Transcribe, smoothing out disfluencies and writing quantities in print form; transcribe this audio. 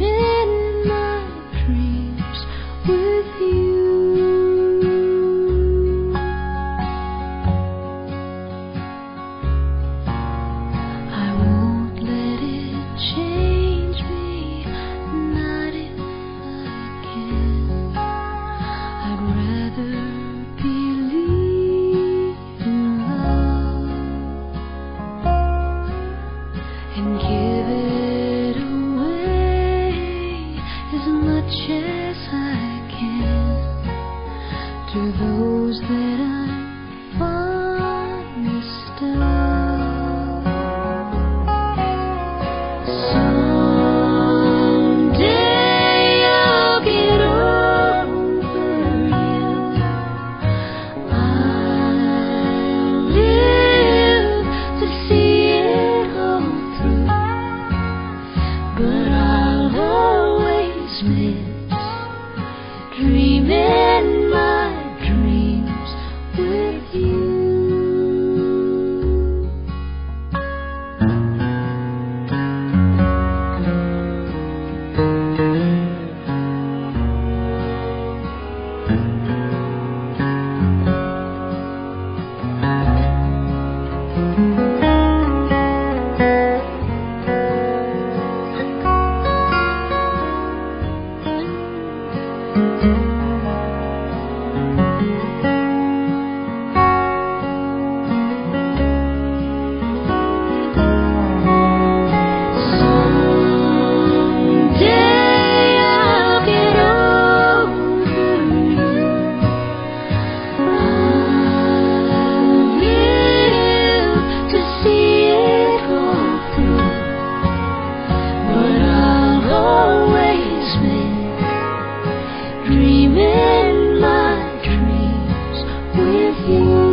in my dreams with you. I won't let it change me, not if I can. I'd rather believe in love and give it away as much as I can to those that I'm fondest of. Someday I'll get over you. I'll live to see it all through, but I'll always miss dreaming my dreams with you. Dreaming my dreams with you.